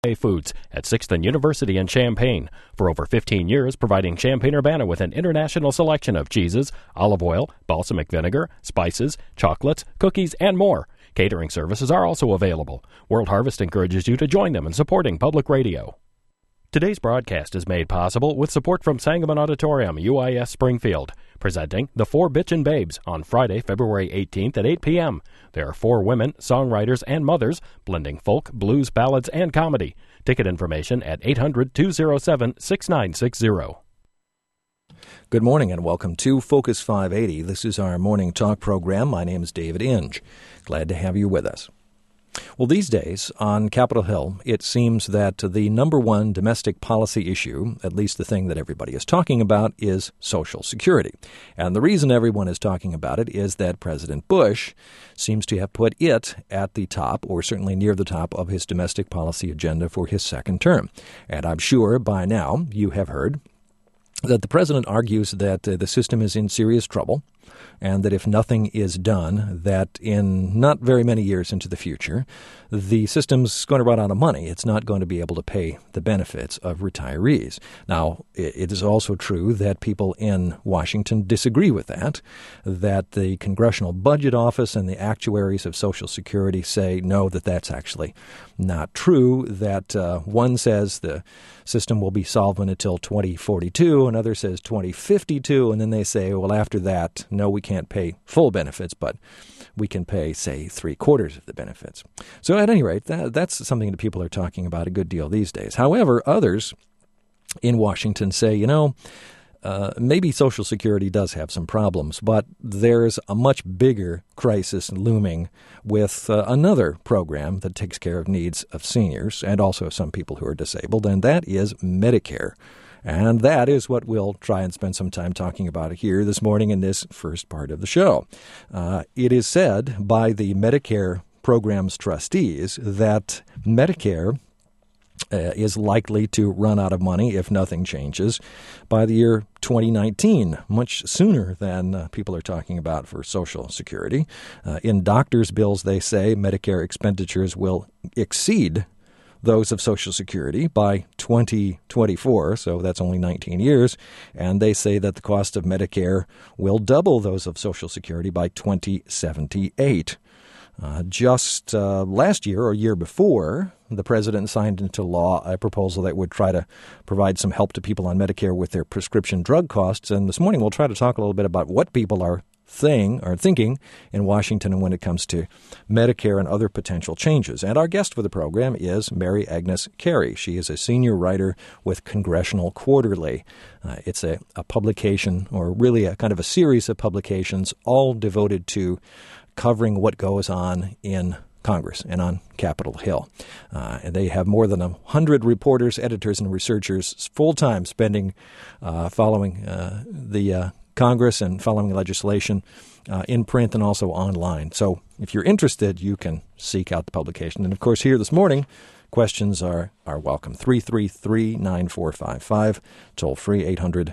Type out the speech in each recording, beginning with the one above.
Foods at 6th and University in Champaign. For over 15 years, providing Champaign-Urbana with an international selection of cheeses, olive oil, balsamic vinegar, spices, chocolates, cookies, and more. Catering services are also available. World Harvest encourages you to join them in supporting public radio. Today's broadcast is made possible with support from Sangamon Auditorium, UIS Springfield, presenting The Four Bitchin' Babes on Friday, February 18th at 8 p.m. There are 4 women, songwriters, and mothers, blending folk, blues, ballads, and comedy. Ticket information at 800-207-6960. Good morning and welcome to Focus 580. This is our morning talk program. My name is David Inge. Glad to have you with us. Well, these days on Capitol Hill, it seems that the number one domestic policy issue, at least the thing that everybody is talking about, is Social Security. And the reason everyone is talking about it is that President Bush seems to have put it at the top, or certainly near the top, of his domestic policy agenda for his second term. And I'm sure by now you have heard that the president argues that the system is in serious trouble, and that if nothing is done, that in not very many years into the future, the system's going to run out of money. It's not going to be able to pay the benefits of retirees. Now, it is also true that people in Washington disagree with that the Congressional Budget Office and the actuaries of Social Security say, no, that's actually not true, that one says the system will be solvent until 2042, another says 2052, and then they say, well, after that, no, we can't pay full benefits, but we can pay, say, 3/4 of the benefits. So at any rate, that's something that people are talking about a good deal these days. However, others in Washington say, maybe Social Security does have some problems, but there's a much bigger crisis looming with another program that takes care of needs of seniors and also some people who are disabled, and that is Medicare. And that is what we'll try and spend some time talking about here this morning in this first part of the show. It is said by the Medicare program's trustees that Medicare is likely to run out of money if nothing changes by the year 2019, much sooner than people are talking about for Social Security. In doctors' bills, they say Medicare expenditures will exceed those of Social Security by 2024, so that's only 19 years, and they say that the cost of Medicare will double those of Social Security by 2078. Just last year or year before, the president signed into law a proposal that would try to provide some help to people on Medicare with their prescription drug costs, and this morning we'll try to talk a little bit about what people are thinking in Washington and when it comes to Medicare and other potential changes. And our guest for the program is Mary Agnes Carey. She is a senior writer with Congressional Quarterly. It's a publication, or really a kind of a series of publications, all devoted to covering what goes on in Congress and on Capitol Hill. And they have more than 100 reporters, editors, and researchers full-time spending following the Congress and following legislation in print and also online. So if you're interested, you can seek out the publication. And, of course, here this morning, questions are welcome. 333-9455, toll free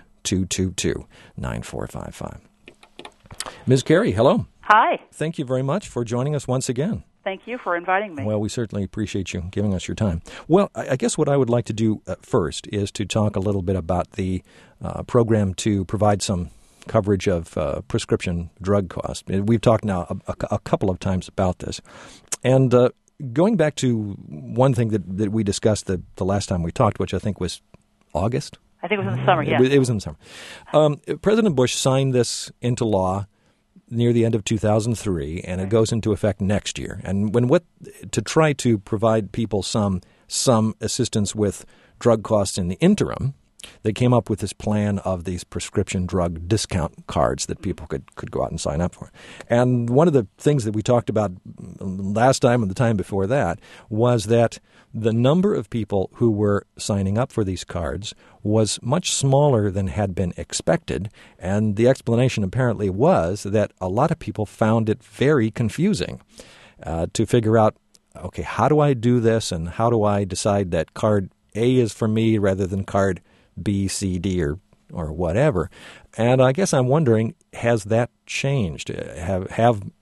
800-222-9455. Ms. Carey, hello. Hi. Thank you very much for joining us once again. Thank you for inviting me. Well, we certainly appreciate you giving us your time. Well, I guess what I would like to do first is to talk a little bit about the program to provide some coverage of prescription drug costs. We've talked now a couple of times about this. And going back to one thing that we discussed the last time we talked, which I think was August? I think it was in the summer, yeah. It was in the summer. President Bush signed this into law near the end of 2003, and it goes into effect next year. And to try to provide people some assistance with drug costs in the interim, they came up with this plan of these prescription drug discount cards that people could go out and sign up for. And one of the things that we talked about last time and the time before that was that the number of people who were signing up for these cards was much smaller than had been expected. And the explanation apparently was that a lot of people found it very confusing to figure out, okay, how do I do this, and how do I decide that card A is for me rather than card B, C, D, or whatever. And I guess I'm wondering, has that changed? Have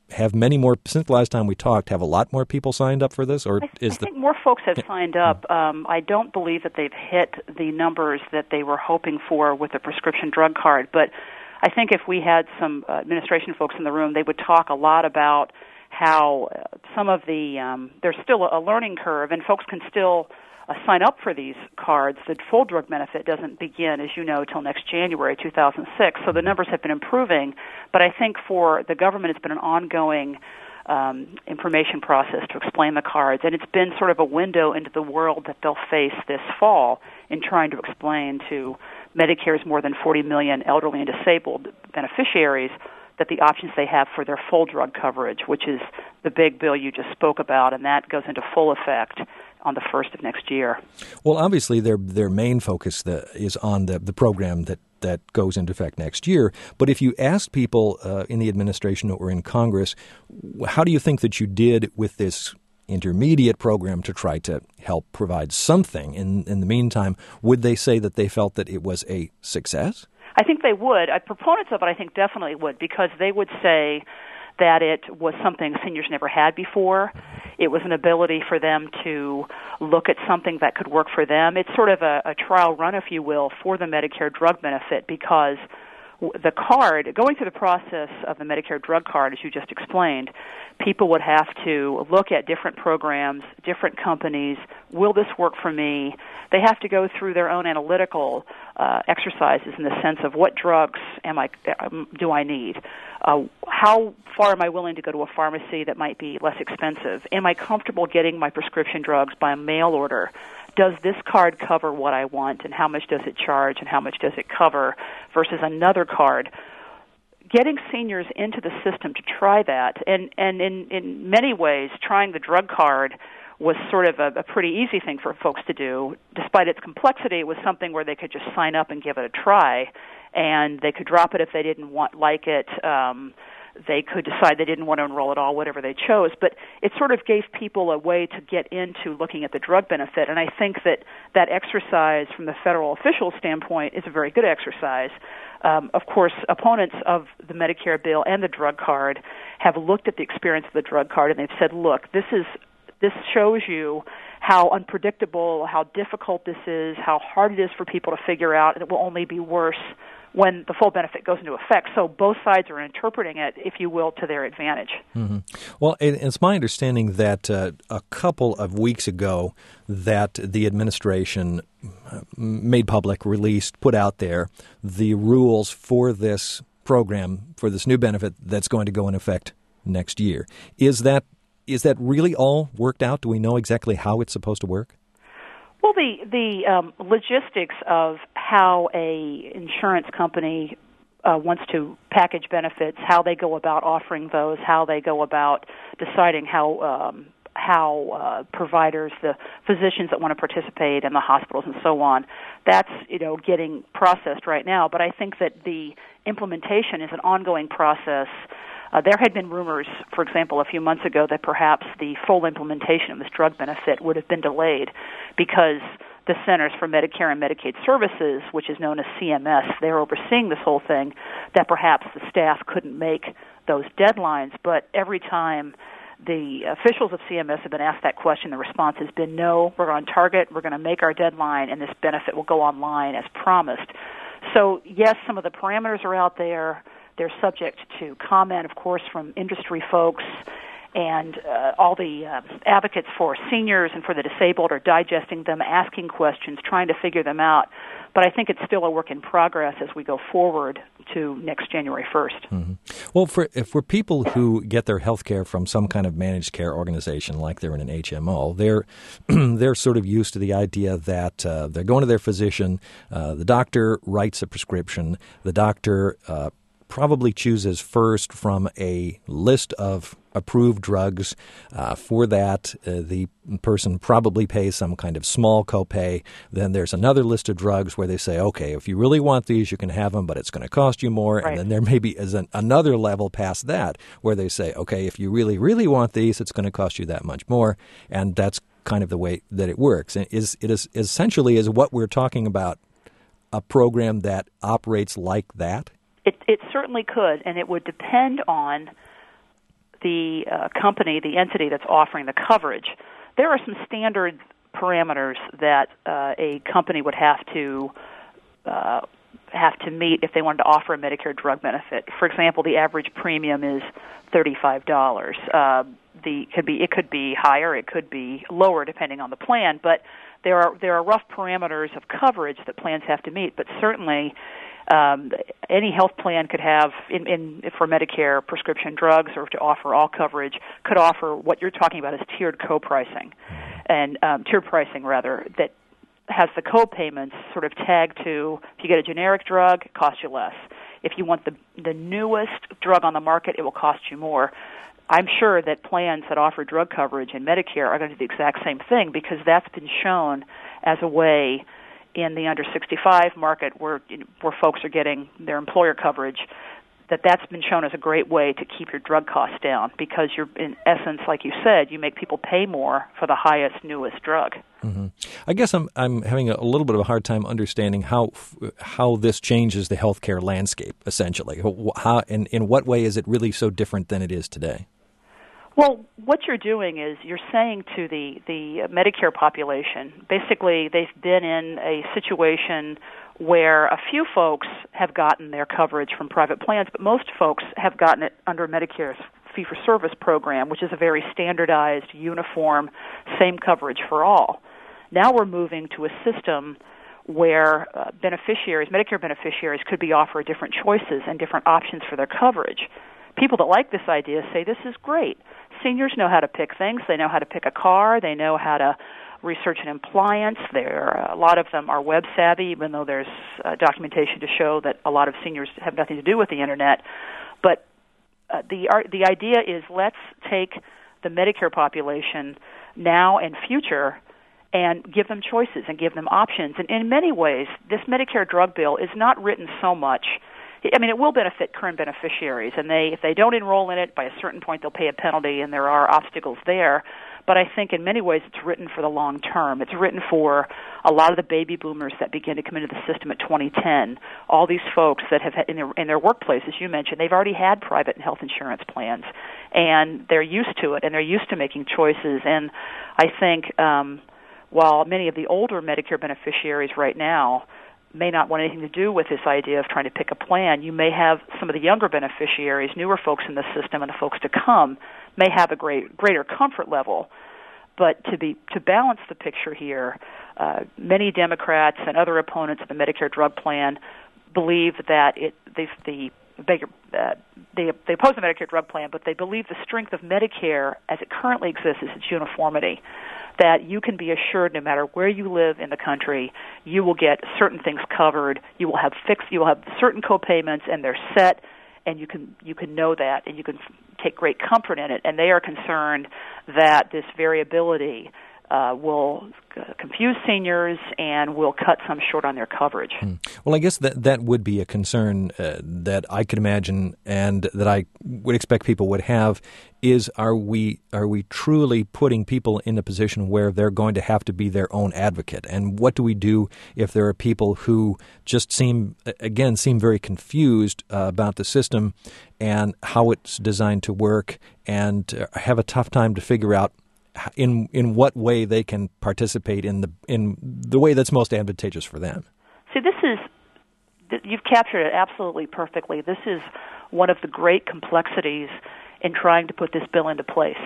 have many more, since the last time we talked, have a lot more people signed up for this? Or I think more folks have signed up. I don't believe that they've hit the numbers that they were hoping for with the prescription drug card, but I think if we had some administration folks in the room, they would talk a lot about how some of there's still a learning curve, and folks can still sign up for these cards. The full drug benefit doesn't begin, as you know, till next January 2006, so the numbers have been improving. But I think for the government, it's been an ongoing information process to explain the cards, and it's been sort of a window into the world that they'll face this fall in trying to explain to Medicare's more than 40 million elderly and disabled beneficiaries that the options they have for their full drug coverage, which is the big bill you just spoke about, and that goes into full effect on the 1st of next year. Well, obviously, their main focus is on the program that goes into effect next year. But if you asked people in the administration or in Congress, how do you think that you did with this intermediate program to try to help provide something in the meantime? Would they say that they felt that it was a success? I think they would. Proponents of it, I think, definitely would, because they would say that it was something seniors never had before. It was an ability for them to look at something that could work for them. It's sort of a trial run, if you will, for the Medicare drug benefit, because the card, going through the process of the Medicare drug card, as you just explained, people would have to look at different programs, different companies. Will this work for me? They have to go through their own analytical exercises in the sense of what drugs do I need? How far am I willing to go to a pharmacy that might be less expensive? Am I comfortable getting my prescription drugs by mail order? Does this card cover what I want, and how much does it charge, and how much does it cover versus another card? Getting seniors into the system to try that, and in many ways, trying the drug card was sort of a pretty easy thing for folks to do. Despite its complexity, it was something where they could just sign up and give it a try, and they could drop it if they didn't like it. They could decide they didn't want to enroll at all, whatever they chose. But it sort of gave people a way to get into looking at the drug benefit. And I think that exercise from the federal official standpoint is a very good exercise. Of course, opponents of the Medicare bill and the drug card have looked at the experience of the drug card, and they've said, look, this shows you how unpredictable, how difficult this is, how hard it is for people to figure out, and it will only be worse when the full benefit goes into effect. So both sides are interpreting it, if you will, to their advantage. Mm-hmm. Well, it's my understanding that a couple of weeks ago that the administration made public, released, put out there the rules for this program, for this new benefit that's going to go in effect next year. Is that really all worked out? Do we know exactly how it's supposed to work? Well, the logistics of how a insurance company wants to package benefits, how they go about offering those, how they go about deciding how providers, the physicians that want to participate, and the hospitals and so on, that's getting processed right now. But I think that the implementation is an ongoing process. There had been rumors, for example, a few months ago that perhaps the full implementation of this drug benefit would have been delayed because the Centers for Medicare and Medicaid Services, which is known as CMS, they're overseeing this whole thing, that perhaps the staff couldn't make those deadlines. But every time the officials of CMS have been asked that question, the response has been, no, we're on target, we're going to make our deadline, and this benefit will go online as promised. So, yes, some of the parameters are out there. They're subject to comment, of course, from industry folks, and all the advocates for seniors and for the disabled are digesting them, asking questions, trying to figure them out. But I think it's still a work in progress as we go forward to next January 1st. Mm-hmm. Well, for people who get their health care from some kind of managed care organization, like they're in an HMO, they're sort of used to the idea that they're going to their physician, the doctor writes a prescription, the doctor probably chooses first from a list of approved drugs. For that, the person probably pays some kind of small copay. Then there's another list of drugs where they say, okay, if you really want these, you can have them, but it's going to cost you more. Right. And then there maybe is another level past that where they say, okay, if you really, really want these, it's going to cost you that much more. And that's kind of the way that it works. And it is essentially is what we're talking about, a program that operates like that? It certainly could, and it would depend on the company, the entity that's offering the coverage, there are some standard parameters that a company would have to meet if they wanted to offer a Medicare drug benefit. For example, the average premium is $35. It could be higher, it could be lower, depending on the plan. But there are rough parameters of coverage that plans have to meet. But certainly, any health plan could have for Medicare prescription drugs, or to offer all coverage, could offer what you're talking about as tiered co-pricing, and tiered pricing rather, that has the co-payments sort of tagged to, if you get a generic drug, it costs you less. If you want the newest drug on the market, it will cost you more. I'm sure that plans that offer drug coverage in Medicare are going to do the exact same thing, because that's been shown as a way in the under 65 market where folks are getting their employer coverage, that's been shown as a great way to keep your drug costs down, because you're, in essence, like you said, you make people pay more for the highest, newest drug. Mm-hmm. I guess I'm having a little bit of a hard time understanding how this changes the healthcare landscape, essentially. How, in what way is it really so different than it is today? Well, what you're doing is you're saying to the Medicare population, basically they've been in a situation where a few folks have gotten their coverage from private plans, but most folks have gotten it under Medicare's fee-for-service program, which is a very standardized, uniform, same coverage for all. Now we're moving to a system where Medicare beneficiaries could be offered different choices and different options for their coverage. People that like this idea say this is great. Seniors know how to pick things. They know how to pick a car. They know how to research an appliance. A lot of them are web savvy, even though there's documentation to show that a lot of seniors have nothing to do with the internet. But the idea is, let's take the Medicare population now and future and give them choices and give them options. And in many ways, this Medicare drug bill is not written so much. I mean, it will benefit current beneficiaries, and if they don't enroll in it, by a certain point they'll pay a penalty, and there are obstacles there. But I think in many ways it's written for the long term. It's written for a lot of the baby boomers that began to come into the system at 2010. All these folks that have in their workplaces, you mentioned, they've already had private health insurance plans, and they're used to it, and they're used to making choices. And I think while many of the older Medicare beneficiaries right now may not want anything to do with this idea of trying to pick a plan, you may have some of the younger beneficiaries, newer folks in the system, and the folks to come may have a greater comfort level. But to balance the picture here, many Democrats and other opponents of the Medicare drug plan believe that they oppose the Medicare drug plan, but they believe the strength of Medicare as it currently exists is its uniformity, that you can be assured no matter where you live in the country, you will get certain things covered, you will have certain co-payments, and they're set, and you can know that, and you can take great comfort in it. And they are concerned that this variability will confuse seniors and will cut some short on their coverage. Well, I guess that would be a concern that I could imagine, and that I would expect people would have, is are we truly putting people in a position where they're going to have to be their own advocate? And what do we do if there are people who just seem very confused about the system and how it's designed to work, and have a tough time to figure out in what way they can participate in the way that's most advantageous for them? See, you've captured it absolutely perfectly. This is one of the great complexities in trying to put this bill into place.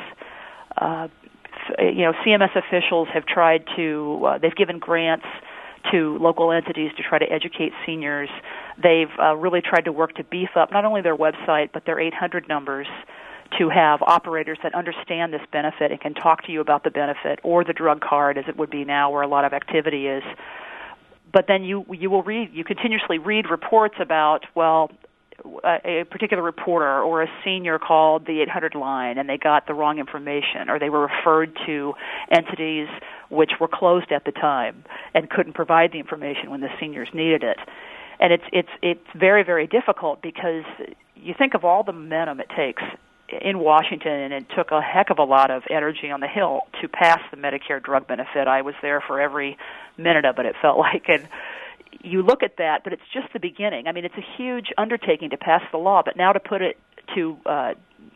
CMS officials have tried to, they've given grants to local entities to try to educate seniors. They've really tried to work to beef up not only their website, but their 800 numbers, to have operators that understand this benefit and can talk to you about the benefit, or the drug card, as it would be now, where a lot of activity is. But then you continuously read reports about, a particular reporter or a senior called the 800 line and they got the wrong information, or they were referred to entities which were closed at the time and couldn't provide the information when the seniors needed it. And it's very, very difficult, because you think of all the momentum it takes in Washington, and it took a heck of a lot of energy on the Hill to pass the Medicare drug benefit. I was there for every minute of it, it felt like. And you look at that, but it's just the beginning. I mean, it's a huge undertaking to pass the law, but now to put it to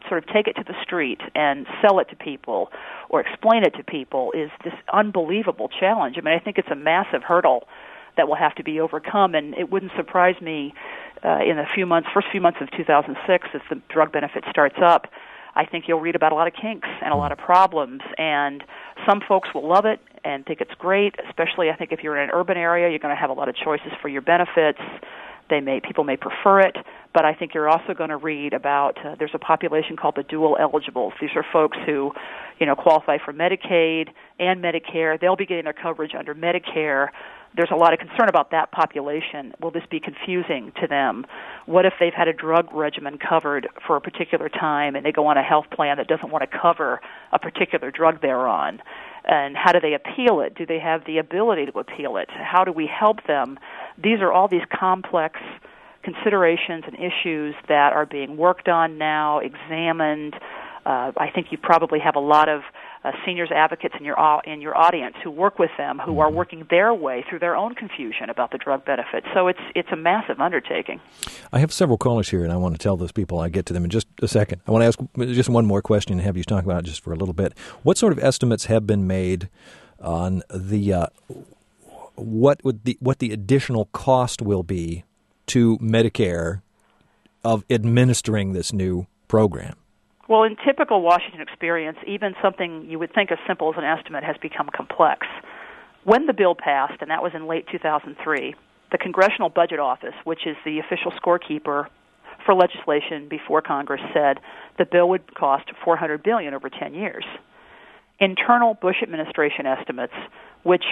sort of take it to the street and sell it to people or explain it to people is this unbelievable challenge. I mean, I think it's a massive hurdle that will have to be overcome, and it wouldn't surprise me in the first few months of 2006, as the drug benefit starts up, I think you'll read about a lot of kinks and a lot of problems, and some folks will love it and think it's great, especially I think if you're in an urban area, you're going to have a lot of choices for your benefits. People may prefer it, but I think you're also going to read about there's a population called the dual eligibles. These are folks who, qualify for Medicaid and Medicare. They'll be getting their coverage under Medicare. There's a lot of concern about that population. Will this be confusing to them? What if they've had a drug regimen covered for a particular time and they go on a health plan that doesn't want to cover a particular drug they're on? And how do they appeal it? Do they have the ability to appeal it? How do we help them? These are all these complex considerations and issues that are being worked on now, examined. I think you probably have a lot of seniors advocates in your audience who work with them, who are working their way through their own confusion about the drug benefits. So it's a massive undertaking. I have several callers here, and I want to tell those people I get to them in just a second. I want to ask just one more question and have you talk about it just for a little bit. What sort of estimates have been made on the what the additional cost will be to Medicare of administering this new program? Well, in typical Washington experience, even something you would think as simple as an estimate has become complex. When the bill passed, and that was in late 2003, the Congressional Budget Office, which is the official scorekeeper for legislation before Congress, said the bill would cost $400 billion over 10 years. Internal Bush administration estimates, which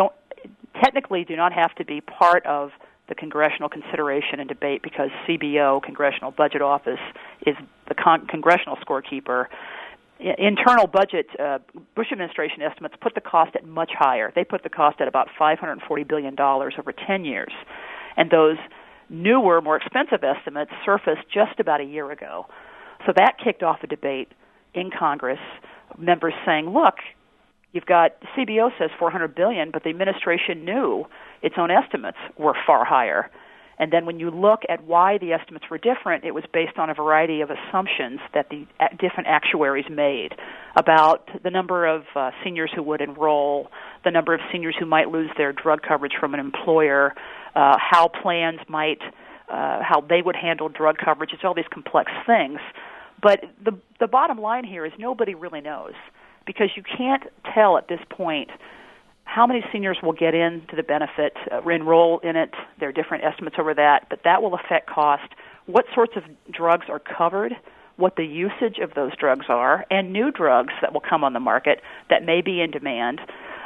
technically do not have to be part of the congressional consideration and debate because CBO, Congressional Budget Office, is the congressional scorekeeper. Internal budget, Bush administration estimates put the cost at much higher. They put the cost at about $540 billion over 10 years. And those newer, more expensive estimates surfaced just about a year ago. So that kicked off a debate in Congress, members saying, look, you've got CBO says $400 billion, but the administration knew its own estimates were far higher. And then when you look at why the estimates were different, it was based on a variety of assumptions that the different actuaries made about the number of seniors who would enroll, the number of seniors who might lose their drug coverage from an employer, how plans might, how they would handle drug coverage. It's all these complex things. But the bottom line here is nobody really knows, because you can't tell at this point how many seniors will get into the benefit, enroll in it. There are different estimates over that, but that will affect cost, what sorts of drugs are covered, what the usage of those drugs are, and new drugs that will come on the market that may be in demand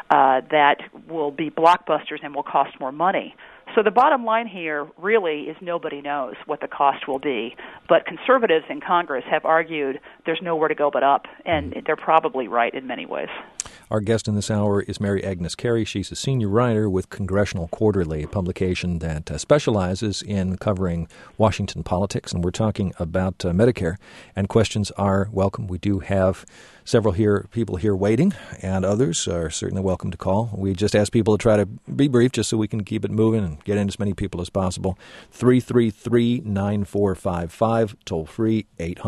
that will be blockbusters and will cost more money. So the bottom line here really is nobody knows what the cost will be. But conservatives in Congress have argued there's nowhere to go but up, and they're probably right in many ways. Our guest in this hour is Mary Agnes Carey. She's a senior writer with Congressional Quarterly, a publication that specializes in covering Washington politics. And we're talking about Medicare, and questions are welcome. We do have several people here waiting, and others are certainly welcome to call. We just ask people to try to be brief just so we can keep it moving and get in as many people as possible. 333-9455, toll free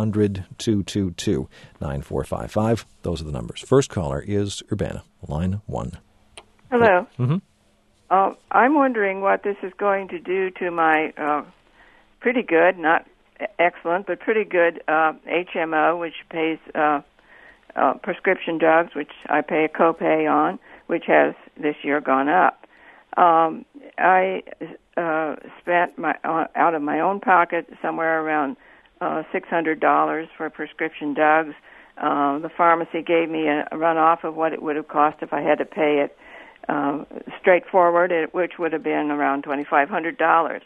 800-222-9455. Those are the numbers. First caller is Urbana, line 1. Hello. Mm-hmm. I'm wondering what this is going to do to my pretty good, not excellent, but pretty good HMO, which pays prescription drugs, which I pay a copay on, which has this year gone up. I spent out of my own pocket somewhere around $600 for prescription drugs. The pharmacy gave me a runoff of what it would have cost if I had to pay it straightforward, which would have been around $2,500.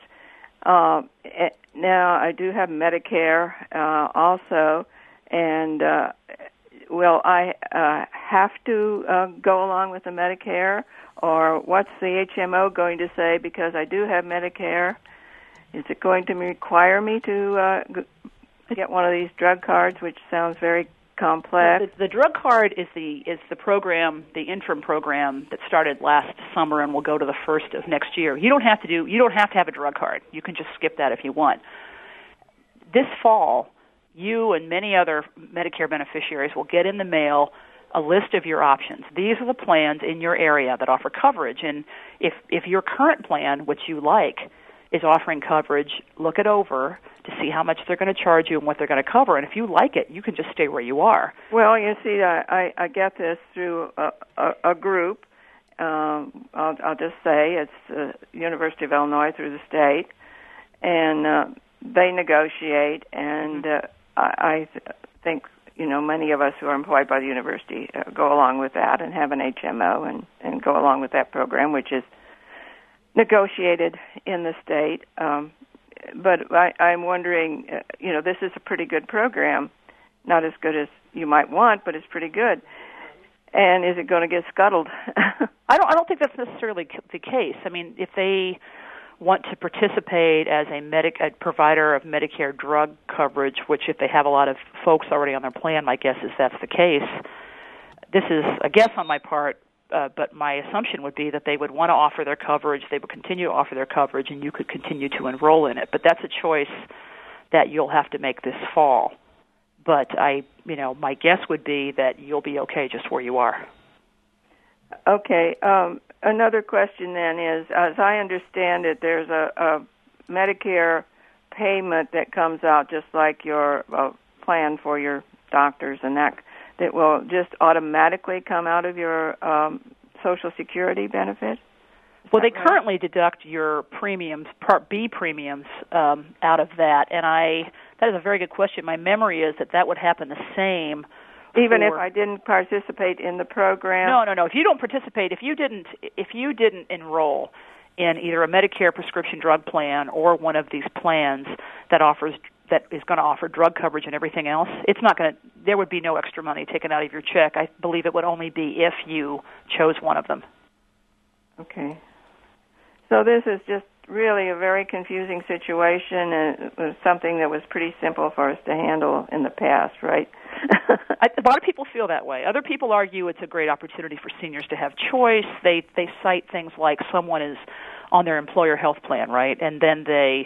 Now, I do have Medicare also, and will I have to go along with the Medicare, or what's the HMO going to say because I do have Medicare? Is it going to require me to get one of these drug cards, which sounds very complex? The drug card is the program, the interim program that started last summer and will go to the first of next year. You don't have to have a drug card. You can just skip that if you want. This fall, you and many other Medicare beneficiaries will get in the mail a list of your options. These are the plans in your area that offer coverage. And if your current plan, which you like, is offering coverage, look it over to see how much they're going to charge you and what they're going to cover. And if you like it, you can just stay where you are. Well, you see, I get this through a group. I'll just say it's the University of Illinois through the state, and they negotiate. And I think many of us who are employed by the university go along with that and have an HMO and go along with that program, which is negotiated in the state. But I'm wondering, this is a pretty good program, not as good as you might want, but it's pretty good. And is it going to get scuttled? I don't think that's necessarily the case. I mean, if they want to participate as a provider of Medicare drug coverage, which if they have a lot of folks already on their plan, my guess is that's the case. This is a guess on my part, but my assumption would be that they would want to offer their coverage, they would continue to offer their coverage, and you could continue to enroll in it. But that's a choice that you'll have to make this fall. But my guess would be that you'll be okay just where you are. Okay. Another question then is, as I understand it, there's a Medicare payment that comes out just like your plan for your doctors and that will just automatically come out of your Social Security benefit? Well, they currently deduct your premiums, Part B premiums, out of that, and that is a very good question. My memory is that would happen the same. Even if I didn't participate in the program? No. If you don't participate, if you didn't enroll in either a Medicare prescription drug plan or one of these plans that is going to offer drug coverage and everything else, there would be no extra money taken out of your check. I believe it would only be if you chose one of them. Okay. So this is just really a very confusing situation, and it was something that was pretty simple for us to handle in the past, right? A lot of people feel that way. Other people argue it's a great opportunity for seniors to have choice. They cite things like someone is on their employer health plan, right, and then they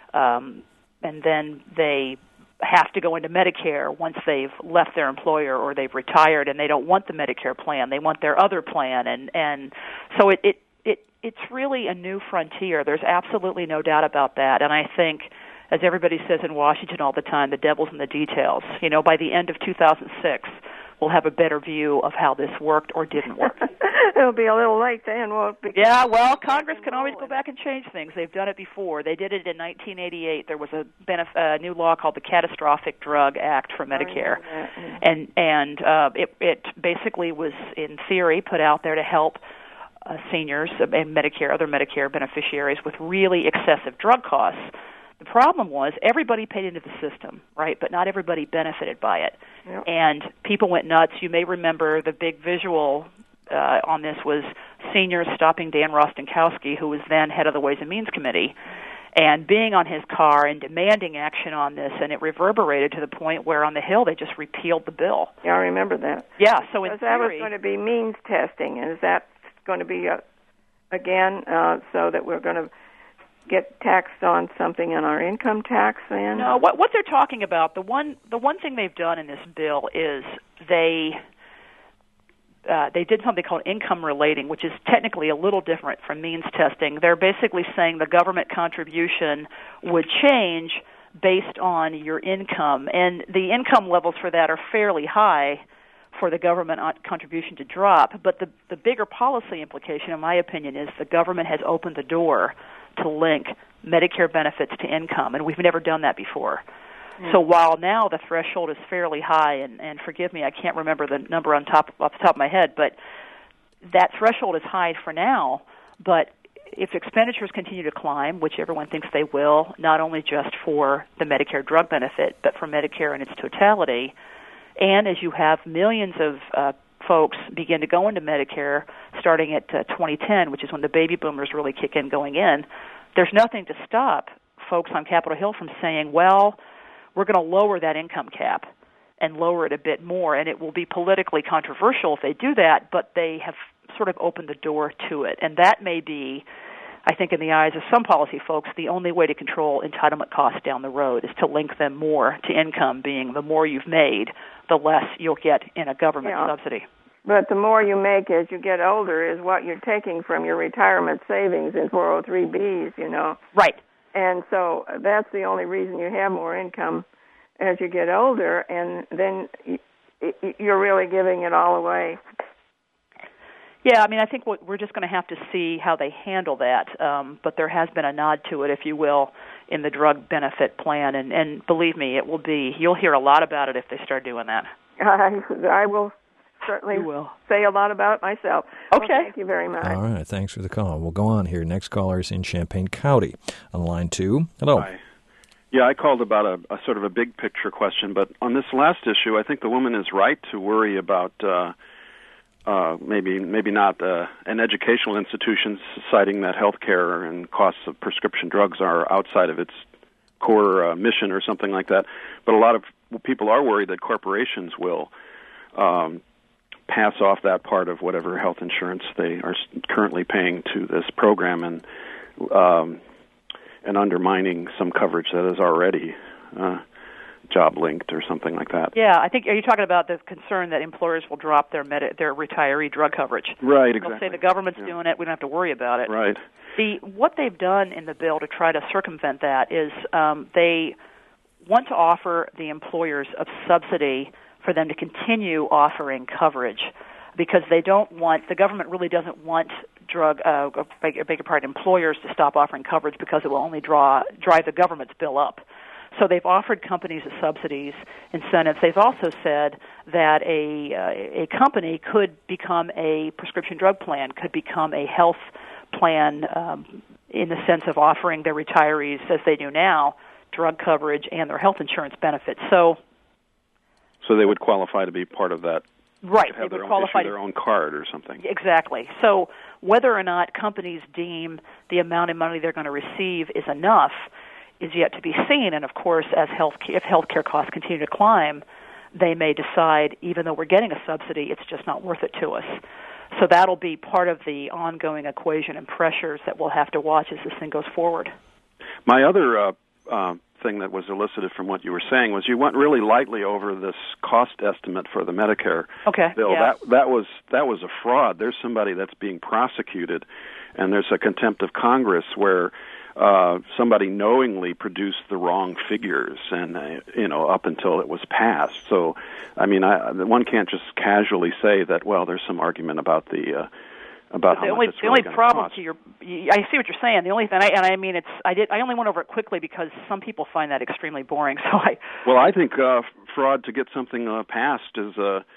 have to go into Medicare once they've left their employer or they've retired, and they don't want the Medicare plan. They want their other plan, and so it's really a new frontier. There's absolutely no doubt about that, and I think, as everybody says in Washington all the time, the devil's in the details. By the end of 2006, we'll have a better view of how this worked or didn't work. It'll be a little late then, won't it? Yeah, well, Congress can always go back and change things. They've done it before. They did it in 1988. There was a new law called the Catastrophic Drug Act for Medicare, and it basically was, in theory, put out there to help seniors and other Medicare beneficiaries with really excessive drug costs. The problem was everybody paid into the system, right, but not everybody benefited by it. Yep. And people went nuts. You may remember the big visual on this was seniors stopping Dan Rostenkowski, who was then head of the Ways and Means Committee, and being on his car and demanding action on this, and it reverberated to the point where on the Hill they just repealed the bill. Yeah, I remember that. Yeah, so in that was going to be means testing, and is that going to be again so that we're going to get taxed on something in our income tax then? No, what they're talking about, the one thing they've done in this bill is they did something called income relating, which is technically a little different from means testing. They're basically saying the government contribution would change based on your income, and the income levels for that are fairly high for the government contribution to drop. But the bigger policy implication, in my opinion, is the government has opened the door to link Medicare benefits to income, and we've never done that before. So while now the threshold is fairly high, and forgive me, I can't remember the number off the top of my head, but that threshold is high for now, but if expenditures continue to climb, which everyone thinks they will, not only just for the Medicare drug benefit, but for Medicare in its totality, and as you have millions of folks begin to go into Medicare starting at 2010, which is when the baby boomers really kick in going in, there's nothing to stop folks on Capitol Hill from saying, well, we're going to lower that income cap and lower it a bit more, and it will be politically controversial if they do that, but they have sort of opened the door to it. And that may be, I think in the eyes of some policy folks, the only way to control entitlement costs down the road is to link them more to income, being the more you've made, the less you'll get in a government subsidy. But the more you make as you get older is what you're taking from your retirement savings in 403Bs, you know. Right. And so that's the only reason you have more income as you get older, and then you're really giving it all away. Yeah, I mean, I think we're just going to have to see how they handle that. But there has been a nod to it, if you will, in the drug benefit plan. And believe me, it will be, you'll hear a lot about it if they start doing that. I will certainly say a lot about it myself. Okay. Well, thank you very much. All right, thanks for the call. We'll go on here. Next caller is in Champaign County on line 2. Hello. Hi. Yeah, I called about a sort of a big picture question, but on this last issue, I think the woman is right to worry about maybe not an educational institution citing that healthcare and costs of prescription drugs are outside of its core mission or something like that. But a lot of people are worried that corporations will pass off that part of whatever health insurance they are currently paying to this program and undermining some coverage that is already job linked or something like that. Yeah, I think, are you talking about the concern that employers will drop their retiree drug coverage? Right, exactly. They'll say the government's doing it, we don't have to worry about it. Right. What they've done in the bill to try to circumvent that is they want to offer the employers a subsidy for them to continue offering coverage, because they don't want, the government really doesn't want employers to stop offering coverage, because it will only drive the government's bill up. So they've offered companies subsidies, incentives. They've also said that a company could become a prescription drug plan, could become a health plan in the sense of offering their retirees, as they do now, drug coverage and their health insurance benefits. So they would qualify to be part of that. Right. They would qualify their own card or something. Exactly. So whether or not companies deem the amount of money they're going to receive is enough is yet to be seen. And of course, if healthcare costs continue to climb, they may decide, even though we're getting a subsidy, it's just not worth it to us. So that'll be part of the ongoing equation and pressures that we'll have to watch as this thing goes forward. My other thing that was elicited from what you were saying was you went really lightly over this cost estimate for the Medicare bill. Yeah. That was a fraud. There's somebody that's being prosecuted, and there's a contempt of Congress where somebody knowingly produced the wrong figures, and up until it was passed. So, I mean, one can't just casually say that. Well, there's some argument about the about how much it's really going to cost. I see what you're saying. The only thing, I only went over it quickly because some people find that extremely boring. So I think fraud to get something passed is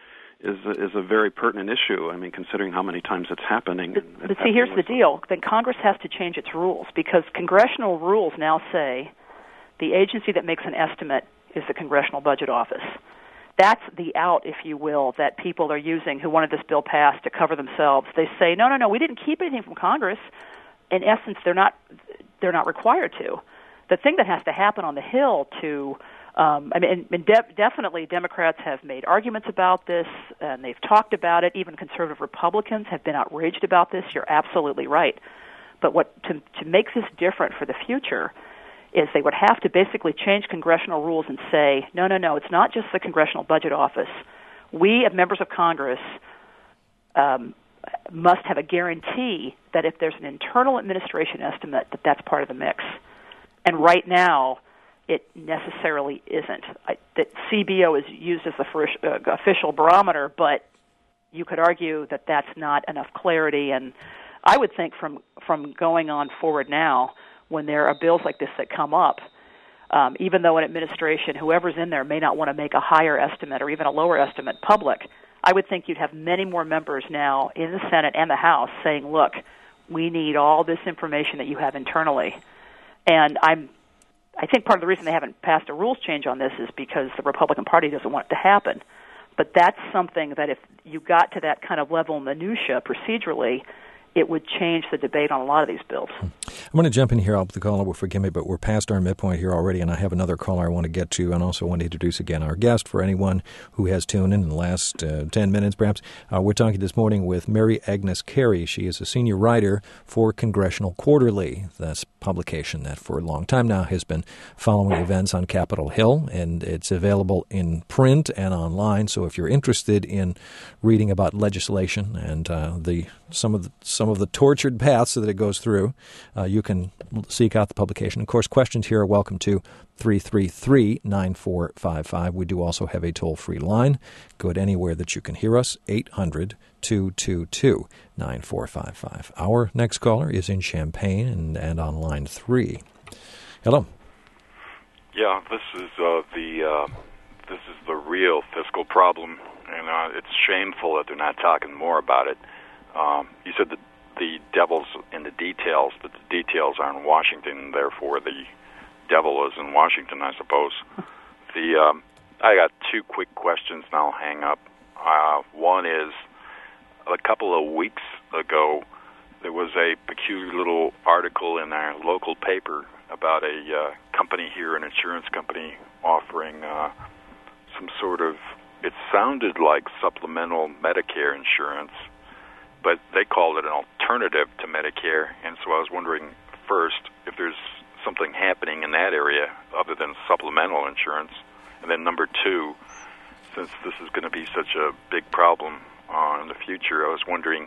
a very pertinent issue. I mean, considering how many times it's happening. But see, here's the deal. Then Congress has to change its rules, because congressional rules now say the agency that makes an estimate is the Congressional Budget Office. That's the out, if you will, that people are using who wanted this bill passed to cover themselves. They say, no, we didn't keep anything from Congress. In essence, they're not required to. The thing that has to happen on the Hill to definitely Democrats have made arguments about this, and they've talked about it. Even conservative Republicans have been outraged about this. You're absolutely right. But to make this different for the future is they would have to basically change congressional rules and say, no, it's not just the Congressional Budget Office. We, as members of Congress, must have a guarantee that if there's an internal administration estimate, that's part of the mix. And right now, it necessarily isn't. That CBO is used as the official barometer, but you could argue that that's not enough clarity. And I would think from going on forward now, when there are bills like this that come up, even though an administration, whoever's in there, may not want to make a higher estimate or even a lower estimate public, I would think you'd have many more members now in the Senate and the House saying, look, we need all this information that you have internally. And I think part of the reason they haven't passed a rules change on this is because the Republican Party doesn't want it to happen. But that's something that if you got to that kind of level minutia procedurally, it would change the debate on a lot of these bills. I'm going to jump in here. The caller will forgive me, but we're past our midpoint here already, and I have another caller I want to get to, and also want to introduce again our guest for anyone who has tuned in the last 10 minutes, perhaps. We're talking this morning with Mary Agnes Carey. She is a senior writer for Congressional Quarterly. That's a publication that for a long time now has been following events on Capitol Hill, and it's available in print and online. So if you're interested in reading about legislation and some of the tortured paths that it goes through, you can seek out the publication. Of course, questions here are welcome to 333-9455. We do also have a toll-free line. Good anywhere that you can hear us, 800-222-9455. Our next caller is in Champaign and on line 3. Hello. Yeah, this is the real fiscal problem, and it's shameful that they're not talking more about it. You said that the devil's in the details, but the details are in Washington, therefore the devil is in Washington, I suppose. I got two quick questions, and I'll hang up. One is, a couple of weeks ago, there was a peculiar little article in our local paper about a company here, an insurance company, offering some sort of, it sounded like supplemental Medicare insurance, but they called it an alternative to Medicare, and so I was wondering, first, if there's something happening in that area other than supplemental insurance, and then number two, since this is going to be such a big problem in the future, I was wondering,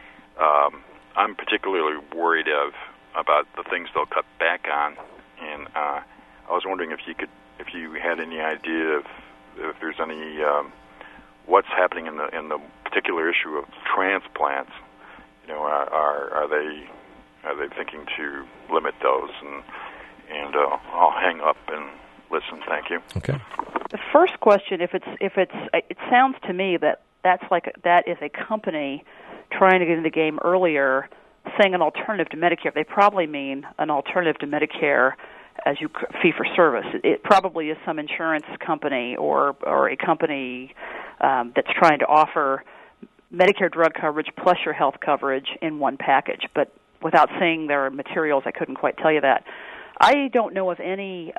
I'm particularly worried about the things they'll cut back on, and I was wondering if you had any idea if there's any what's happening in the particular issue of transplants. You know, are they thinking to limit those? And I'll hang up and listen. Thank you. Okay. The first question, it sounds to me that that is a company trying to get in the game earlier, saying an alternative to Medicare. They probably mean an alternative to Medicare as you fee for service. It probably is some insurance company or a company that's trying to offer Medicare drug coverage plus your health coverage in one package. But without seeing their materials, I couldn't quite tell you that. I don't know of anything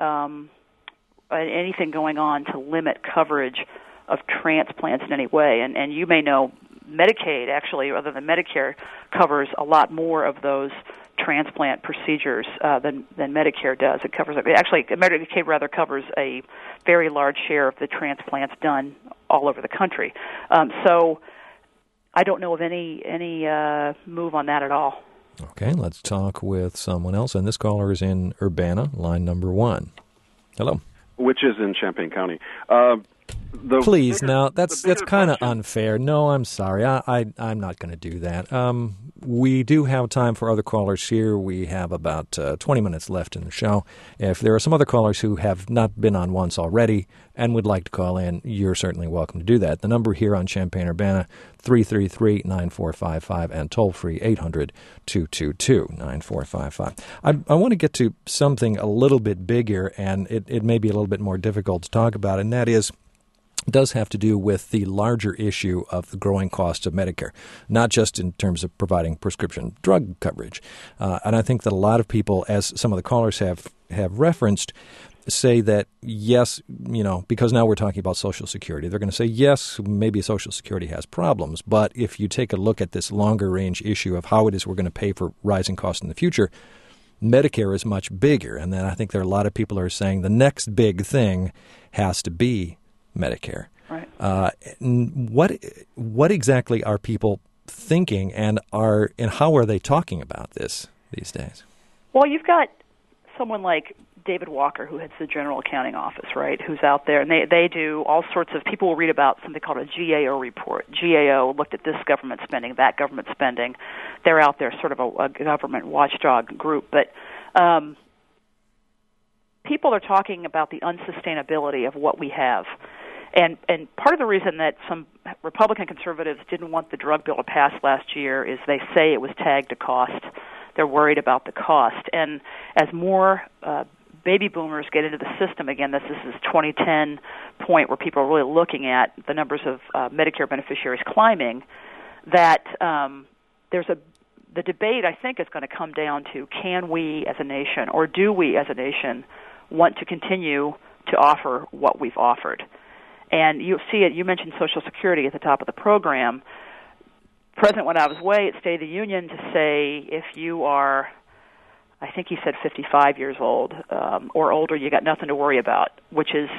going on to limit coverage of transplants in any way. And you may know Medicaid, actually, rather than Medicare, covers a lot more of those transplant procedures than Medicare does. It covers actually Medicaid rather covers a very large share of the transplants done all over the country. So I don't know of any move on that at all. Okay, let's talk with someone else. And this caller is in Urbana, line number 1. Hello. Which is in Champaign County. Please, now, that's kind of unfair. No, I'm sorry. I'm not going to do that. We do have time for other callers here. We have about 20 minutes left in the show. If there are some other callers who have not been on once already and would like to call in, you're certainly welcome to do that. The number here on Champaign-Urbana, 333-9455, and toll-free 800-222-9455. I want to get to something a little bit bigger, and it may be a little bit more difficult to talk about, and that is, does have to do with the larger issue of the growing cost of Medicare, not just in terms of providing prescription drug coverage. And I think that a lot of people, as some of the callers have referenced, say that, yes, because now we're talking about Social Security, they're going to say, yes, maybe Social Security has problems, but if you take a look at this longer range issue of how it is we're going to pay for rising costs in the future, Medicare is much bigger. And then I think there are a lot of people who are saying the next big thing has to be Medicare. Right. What exactly are people thinking, and how are they talking about this these days? Well, you've got someone like David Walker, who heads the General Accounting Office, right, who's out there, and they do all sorts of, people will read about something called a GAO report. GAO looked at this government spending, that government spending. They're out there, sort of a government watchdog group. But people are talking about the unsustainability of what we have. And part of the reason that some Republican conservatives didn't want the drug bill to pass last year is they say it was tagged to cost. They're worried about the cost. And as more baby boomers get into the system again, this is 2010 point where people are really looking at the numbers of Medicare beneficiaries climbing, that there's a the debate, I think, is going to come down to, can we as a nation, or do we as a nation, want to continue to offer what we've offered? And you see it, you mentioned Social Security at the top of the program. The President went out of his way at State of the Union to say if you are, I think he said 55 years old or older, you got nothing to worry about, which is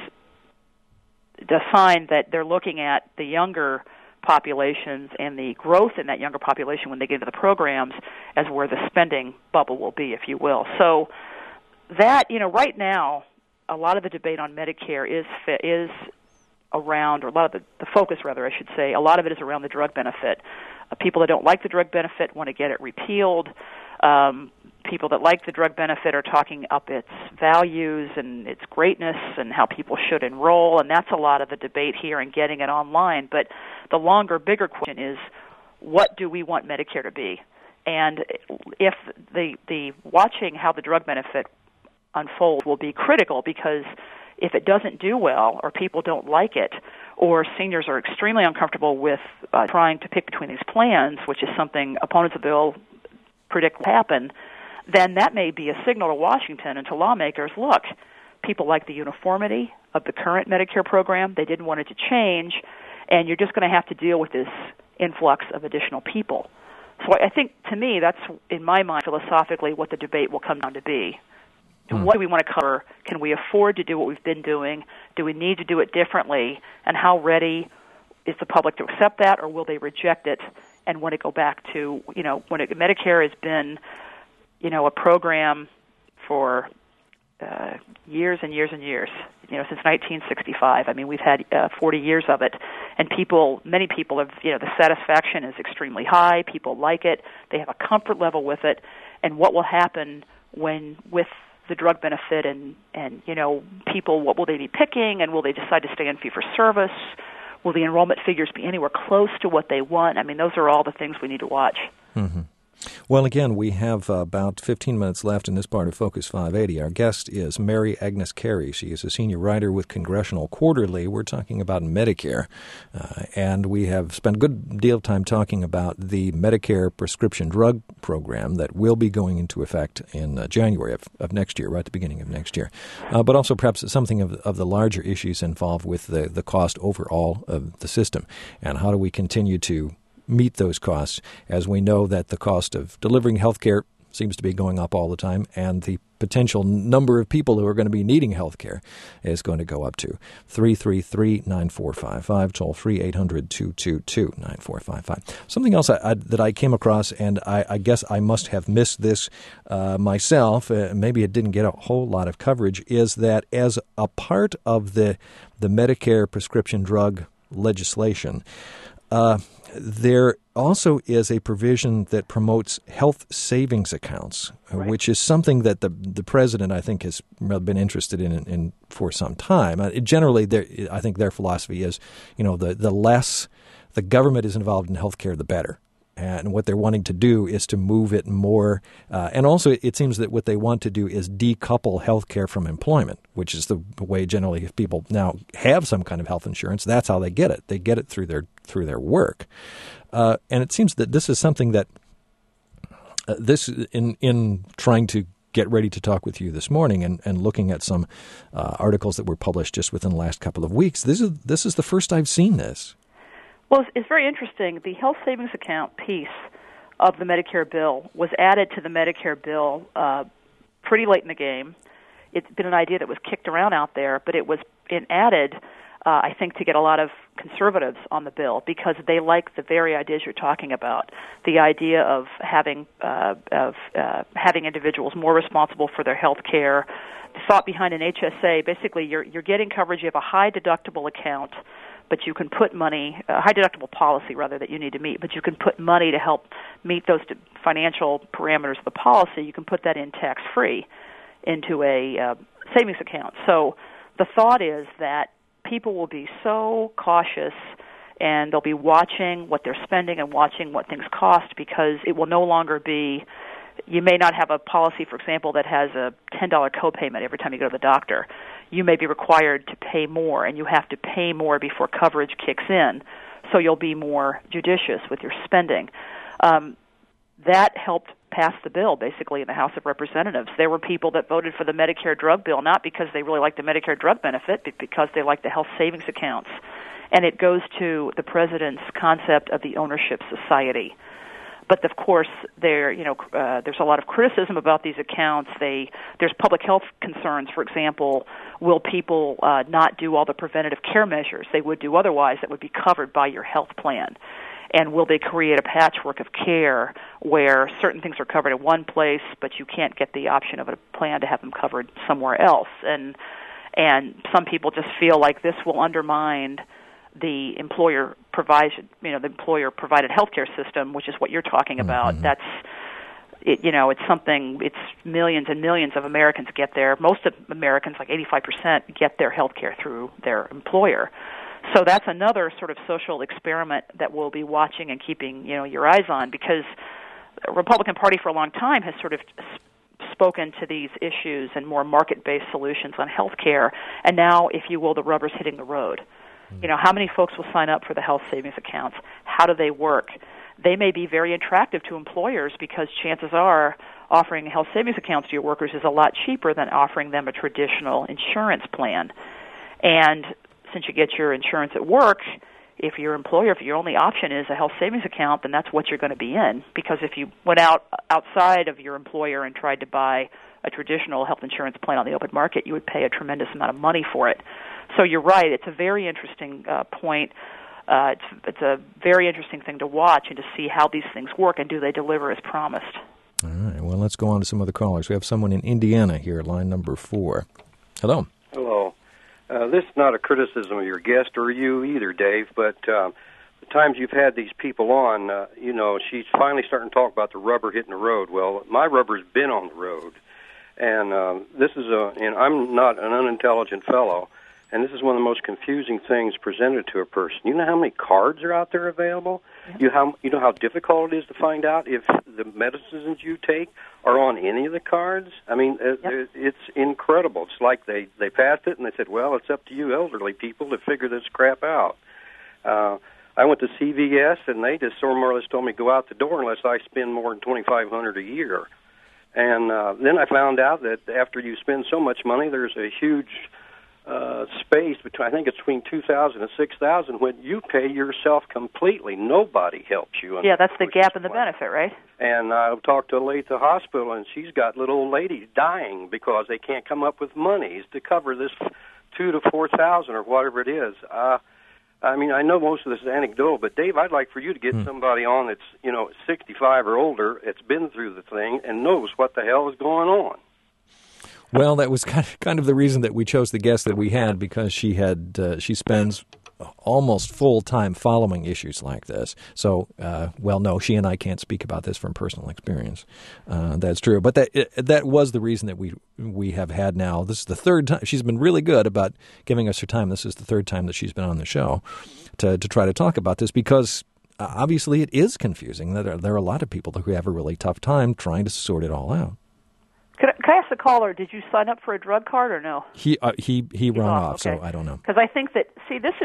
the sign that they're looking at the younger populations and the growth in that younger population when they get into the programs as where the spending bubble will be, if you will. So that, right now, a lot of the debate on Medicare is around, or a lot of the focus, rather, I should say, a lot of it is around the drug benefit. People that don't like the drug benefit want to get it repealed. People that like the drug benefit are talking up its values and its greatness and how people should enroll, and that's a lot of the debate here and getting it online. But the longer, bigger question is, what do we want Medicare to be? And if the watching how the drug benefit unfolds will be critical, because if it doesn't do well, or people don't like it, or seniors are extremely uncomfortable with trying to pick between these plans, which is something opponents of the bill predict will happen, then that may be a signal to Washington and to lawmakers, look, people like the uniformity of the current Medicare program, they didn't want it to change, and you're just going to have to deal with this influx of additional people. So I think, to me, that's, in my mind, philosophically, what the debate will come down to be. What do we want to cover? Can we afford to do what we've been doing? Do we need to do it differently? And how ready is the public to accept that, or will they reject it and want to go back to, Medicare has been, a program for years and years and years, since 1965. I mean, we've had 40 years of it, and many people have, the satisfaction is extremely high. People like it. They have a comfort level with it. And what will happen with the drug benefit and people, what will they be picking, and will they decide to stay in fee-for-service? Will the enrollment figures be anywhere close to what they want? I mean, those are all the things we need to watch. Mm-hmm. Well, again, we have about 15 minutes left in this part of Focus 580. Our guest is Mary Agnes Carey. She is a senior writer with Congressional Quarterly. We're talking about Medicare, and we have spent a good deal of time talking about the Medicare prescription drug program that will be going into effect in January of next year, right at the beginning of next year, but also perhaps something of the larger issues involved with the cost overall of the system, and how do we continue to meet those costs, as we know that the cost of delivering health care seems to be going up all the time, and the potential number of people who are going to be needing health care is going to go up to 333-9455, toll-free 800-222-9455. Something else that I came across, and I guess I must have missed this myself, maybe it didn't get a whole lot of coverage, is that as a part of the Medicare prescription drug legislation, there also is a provision that promotes health savings accounts, right, which is something that the president, I think, has been interested in for some time. Generally, I think their philosophy is, the less the government is involved in health care, the better. And what they're wanting to do is to move it more. And also, it seems that what they want to do is decouple health care from employment, which is the way generally if people now have some kind of health insurance, that's how they get it. They get it through their work. And it seems that this is something that in trying to get ready to talk with you this morning and looking at some articles that were published just within the last couple of weeks, this is the first I've seen this. Well, it's very interesting. The health savings account piece of the Medicare bill was added to the Medicare bill pretty late in the game. It's been an idea that was kicked around out there, but it was added, I think, to get a lot of conservatives on the bill because they like the very ideas you're talking about. The idea of having individuals more responsible for their health care. The thought behind an HSA, basically, you're getting coverage. You have a high deductible account, but you can put money, a high deductible policy rather that you need to meet, but you can put money to help meet those financial parameters of the policy. You can put that in tax-free into a savings account. So the thought is that people will be so cautious and they'll be watching what they're spending and watching what things cost because it will no longer be, you may not have a policy, for example, that has a $10 copayment every time you go to the doctor. You may be required to pay more, and you have to pay more before coverage kicks in, so you'll be more judicious with your spending. that helped pass the bill, basically, in the House of Representatives. There were people that voted for the Medicare drug bill, not because they really liked the Medicare drug benefit, but because they liked the health savings accounts. And it goes to the president's concept of the ownership society. But of course, there's a lot of criticism about these accounts. There's public health concerns. For example, will people not do all the preventative care measures they would do otherwise that would be covered by your health plan? And will they create a patchwork of care where certain things are covered in one place, but you can't get the option of a plan to have them covered somewhere else? And some people just feel like this will undermine the employer provided healthcare system, which is what you're talking about. Mm-hmm. That's it's something. It's millions and millions of Americans get there. Most of Americans, like 85%, get their healthcare through their employer. So that's another sort of social experiment that we'll be watching and keeping your eyes on, because the Republican Party for a long time has sort of spoken to these issues and more market-based solutions on health care, and now, if you will, the rubber's hitting the road. How many folks will sign up for the health savings accounts? How do they work? They may be very attractive to employers because chances are offering health savings accounts to your workers is a lot cheaper than offering them a traditional insurance plan. And since you get your insurance at work, if your only option is a health savings account, then that's what you're going to be in. Because if you went outside of your employer and tried to buy a traditional health insurance plan on the open market, you would pay a tremendous amount of money for it. So you're right. It's a very interesting point. It's a very interesting thing to watch and to see how these things work and do they deliver as promised. All right. Well, let's go on to some other callers. We have someone in Indiana here, line number 4. Hello. Hello. This is not a criticism of your guest or you either, Dave, but the times you've had these people on, she's finally starting to talk about the rubber hitting the road. Well, my rubber's been on the road, and and I'm not an unintelligent fellow, and this is one of the most confusing things presented to a person. You know how many cards are out there available? Yeah. You know how difficult it is to find out if the medicines you take are on any of the cards? I mean, it's incredible. It's like they passed it and they said, well, it's up to you elderly people to figure this crap out. I went to CVS and they just more or less told me go out the door unless I spend more than $2,500 a year. And then I found out that after you spend so much money, there's a huge space between, I think it's between $2,000 and $6,000 when you pay yourself completely. Nobody helps you. Yeah, that's the gap in the benefit, right? And I talked to a lady at the hospital, and she's got little old ladies dying because they can't come up with monies to cover this $2,000 to $4,000 or whatever it is. I mean, I know most of this is anecdotal, but Dave, I'd like for you to get somebody on that's 65 or older, that's been through the thing and knows what the hell is going on. Well, that was kind of the reason that we chose the guest that we had, because she spends almost full time following issues like this. So, no, she and I can't speak about this from personal experience. That's true, but that was the reason that we have had now. This is the third time she's been really good about giving us her time. This is the third time that she's been on the show to try to talk about this, because obviously it is confusing. There are a lot of people who have a really tough time trying to sort it all out. Can I ask the caller, did you sign up for a drug card or no? He run off, okay. So I don't know. Because I think that, this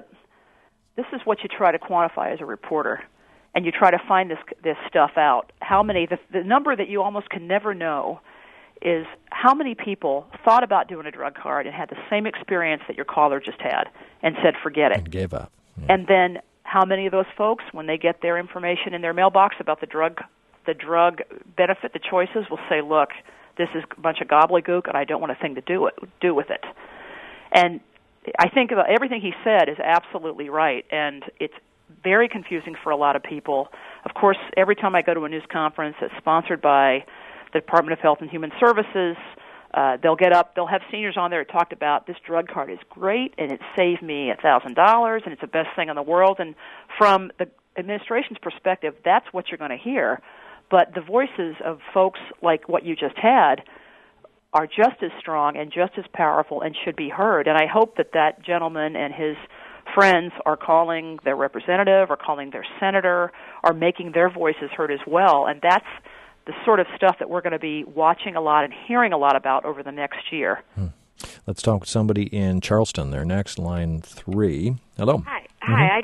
is what you try to quantify as a reporter, and you try to find this stuff out. How many, the number that you almost can never know is how many people thought about doing a drug card and had the same experience that your caller just had and said, forget it. And gave up. Yeah. And then how many of those folks, when they get their information in their mailbox about the drug benefit, the choices, will say, look, this is a bunch of gobbledygook, and I don't want a thing to do with it. And I think everything he said is absolutely right, and it's very confusing for a lot of people. Of course, every time I go to a news conference that's sponsored by the Department of Health and Human Services, they'll have seniors on there that talked about this drug card is great, and it saved me $1,000, and it's the best thing in the world. And from the administration's perspective, that's what you're going to hear. But the voices of folks like what you just had are just as strong and just as powerful and should be heard. And I hope that gentleman and his friends are calling their representative or calling their senator or making their voices heard as well. And that's the sort of stuff that we're going to be watching a lot and hearing a lot about over the next year. Let's talk with somebody in Charleston. They're next, line 3. Hello. Hi. I just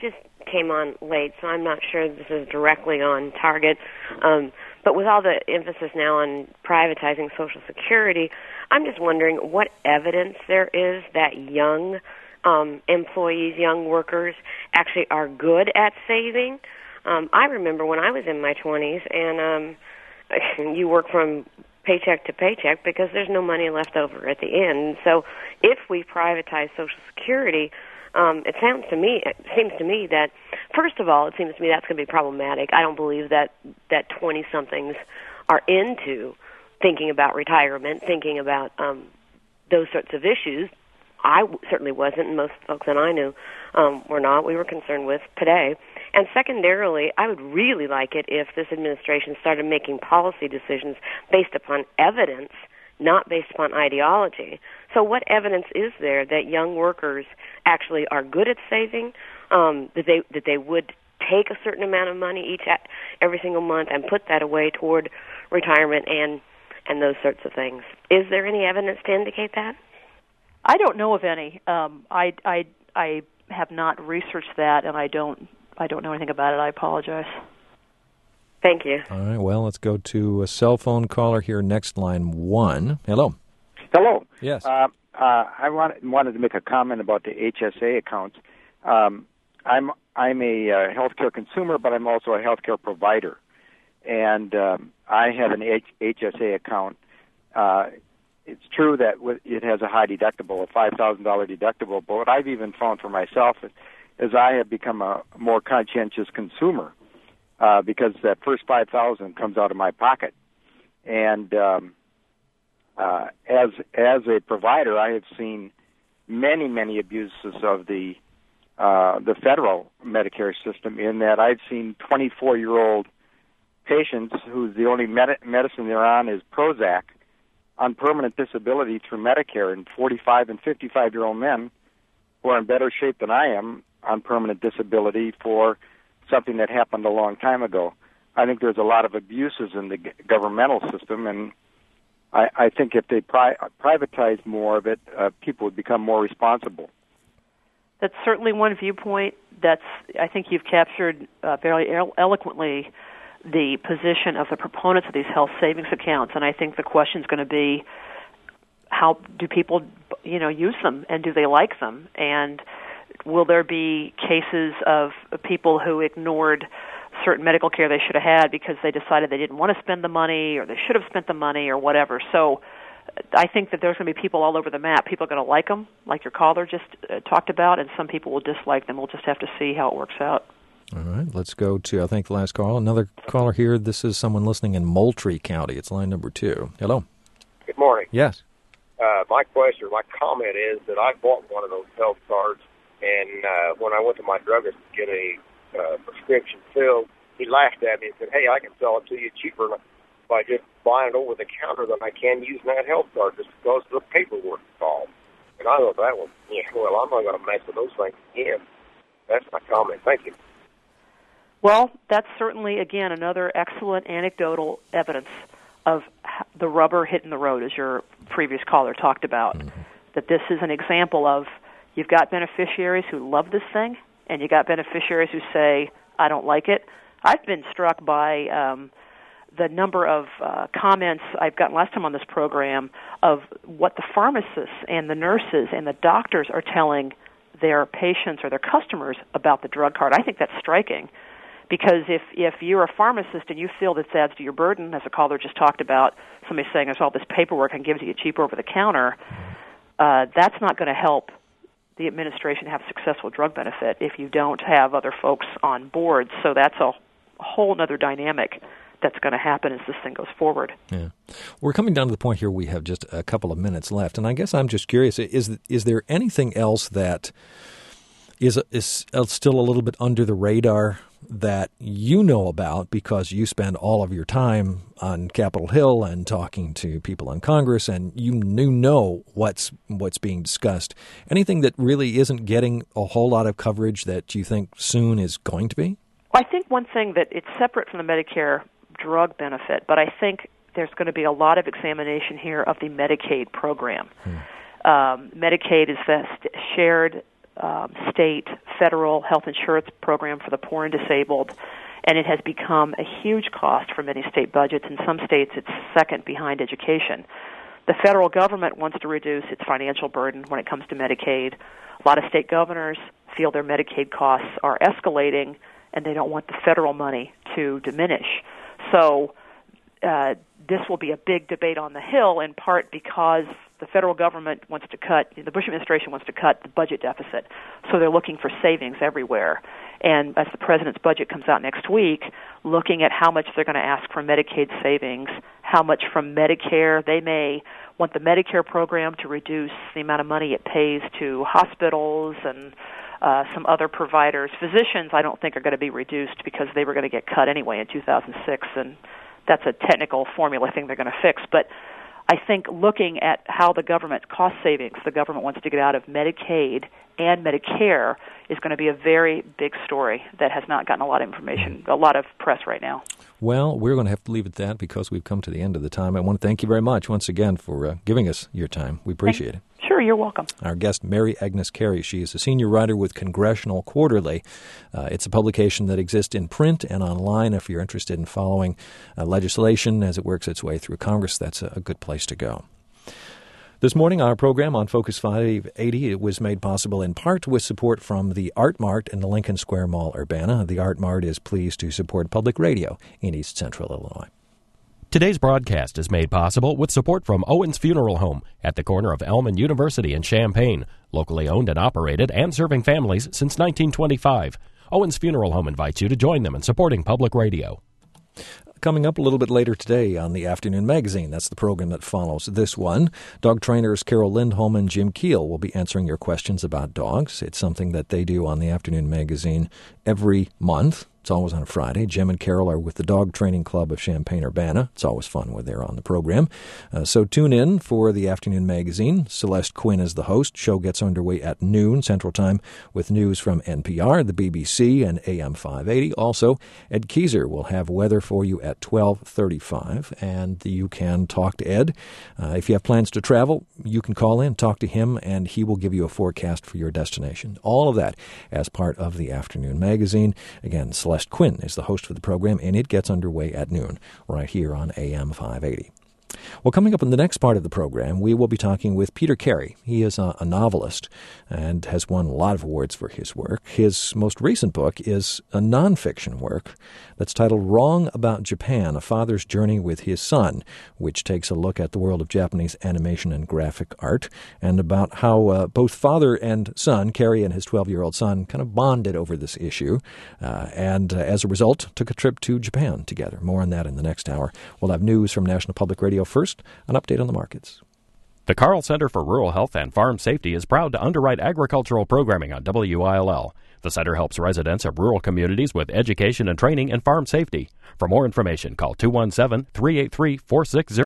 came on late, so I'm not sure this is directly on target. But with all the emphasis now on privatizing Social Security, I'm just wondering what evidence there is that young employees, young workers, actually are good at saving. I remember when I was in my 20s, and you work from paycheck to paycheck because there's no money left over at the end. So if we privatize Social Security, it seems to me that, first of all, it seems to me that's going to be problematic. I don't believe that 20-somethings are into thinking about retirement, thinking about those sorts of issues. I certainly wasn't, and most folks that I knew were not. We were concerned with today. And secondarily, I would really like it if this administration started making policy decisions based upon evidence, not based upon ideology. So what evidence is there that young workers actually are good at saving, that they would take a certain amount of money every single month and put that away toward retirement and those sorts of things? Is there any evidence to indicate that? I don't know of any. I have not researched that, and I don't know anything about it. I apologize. Thank you. All right, well, let's go to a cell phone caller here, next line 1. Hello. Hello. Yes. I wanted to make a comment about the HSA accounts. I'm a healthcare consumer, but I'm also a healthcare provider, and I have an HSA account. It's true that it has a high deductible, a $5,000 deductible, but what I've even found for myself is I have become a more conscientious consumer because that first $5,000 comes out of my pocket. And as a provider, I have seen many abuses of the federal Medicare system, in that I've seen 24-year-old patients whose the only medicine they're on is Prozac, on permanent disability through Medicare, and 45 and 55-year-old men who are in better shape than I am on permanent disability for something that happened a long time ago. I think there's a lot of abuses in the governmental system, and I think if they privatize more of it, people would become more responsible. That's certainly one viewpoint. I think you've captured very eloquently the position of the proponents of these health savings accounts, and I think the question is going to be, how do people, use them, and do they like them? And will there be cases of people who ignored certain medical care they should have had because they decided they didn't want to spend the money, or they should have spent the money, or whatever? So I think that there's going to be people all over the map. People are going to like them, like your caller just talked about, and some people will dislike them. We'll just have to see how it works out. All right, let's go to, I think, the last call. Another caller here. This is someone listening in Moultrie County. It's line number 2. Hello. Good morning. Yes. My comment is that I bought one of those health cards, and when I went to my druggist to get a prescription filled, he laughed at me and said, "Hey, I can sell it to you cheaper by just buying it over the counter than I can using that health card, just because of the paperwork involved." And I thought that was, well, I'm not going to mess with those things again. That's my comment. Thank you. Well, that's certainly, again, another excellent anecdotal evidence of the rubber hitting the road, as your previous caller talked about, that this is an example of, you've got beneficiaries who love this thing, and you got beneficiaries who say, I don't like it. I've been struck by the number of comments I've gotten last time on this program of what the pharmacists and the nurses and the doctors are telling their patients or their customers about the drug card. I think that's striking, because if you're a pharmacist and you feel this adds to your burden, as a caller just talked about, somebody saying there's all this paperwork and gives it to you cheaper over the counter, that's not going to help the administration have successful drug benefit if you don't have other folks on board. So that's a whole other dynamic that's going to happen as this thing goes forward. Yeah. We're coming down to the point here we have just a couple of minutes left, and I guess I'm just curious, is there anything else that is still a little bit under the radar that you know about because you spend all of your time on Capitol Hill and talking to people in Congress, and you know what's being discussed? Anything that really isn't getting a whole lot of coverage that you think soon is going to be? I think one thing that it's separate from the Medicare drug benefit, but I think there's going to be a lot of examination here of the Medicaid program. Medicaid is the shared state, federal health insurance program for the poor and disabled, and it has become a huge cost for many state budgets. In some states, it's second behind education. The federal government wants to reduce its financial burden when it comes to Medicaid. A lot of state governors feel their Medicaid costs are escalating, and they don't want the federal money to diminish. So this will be a big debate on the Hill, in part because the federal government wants to cut, the Bush administration wants to cut the budget deficit. So they're looking for savings everywhere. And as the president's budget comes out next week, looking at how much they're going to ask for Medicaid savings, how much from Medicare. They may want the Medicare program to reduce the amount of money it pays to hospitals and some other providers. Physicians, I don't think, are going to be reduced because they were going to get cut anyway in 2006, and that's a technical formula thing they're going to fix. But I think looking at how the government cost savings the government wants to get out of Medicaid and Medicare is going to be a very big story that has not gotten a lot of information, a lot of press right now. Well, we're going to have to leave it at that because we've come to the end of the time. I want to thank you very much once again for giving us your time. We appreciate it. Sure, you're welcome. Our guest, Mary Agnes Carey. She is a senior writer with Congressional Quarterly. It's a publication that exists in print and online. If you're interested in following legislation as it works its way through Congress, that's a good place to go. This morning, our program on Focus 580 it was made possible in part with support from the Art Mart in the Lincoln Square Mall, Urbana. The Art Mart is pleased to support public radio in East Central Illinois. Today's broadcast is made possible with support from Owens Funeral Home at the corner of Elm and University in Champaign, locally owned and operated and serving families since 1925. Owens Funeral Home invites you to join them in supporting public radio. Coming up a little bit later today on the Afternoon Magazine, that's the program that follows this one, dog trainers Carol Lindholm and Jim Keel will be answering your questions about dogs. It's something that they do on the Afternoon Magazine every month. It's always on a Friday. Jim and Carol are with the Dog Training Club of Champaign-Urbana. It's always fun when they're on the program. So tune in for the Afternoon Magazine. Celeste Quinn is the host. Show gets underway at noon Central Time with news from NPR, the BBC, and AM 580. Also, Ed Keyser will have weather for you at 12:35, and you can talk to Ed. If you have plans to travel, you can call in, talk to him, and he will give you a forecast for your destination. All of that as part of the Afternoon Magazine. Again, Celeste Quinn is the host for the program, and it gets underway at noon right here on AM 580. Well, coming up in the next part of the program, we will be talking with Peter Carey. He is a novelist and has won a lot of awards for his work. His most recent book is a nonfiction work that's titled Wrong About Japan, A Father's Journey with His Son, which takes a look at the world of Japanese animation and graphic art and about how both father and son, Carey and his 12-year-old son, kind of bonded over this issue and as a result took a trip to Japan together. More on that in the next hour. We'll have news from National Public Radio. First, an update on the markets. The Carl Center for Rural Health and Farm Safety is proud to underwrite agricultural programming on WILL. The center helps residents of rural communities with education and training in farm safety. For more information, call 217-383-4600.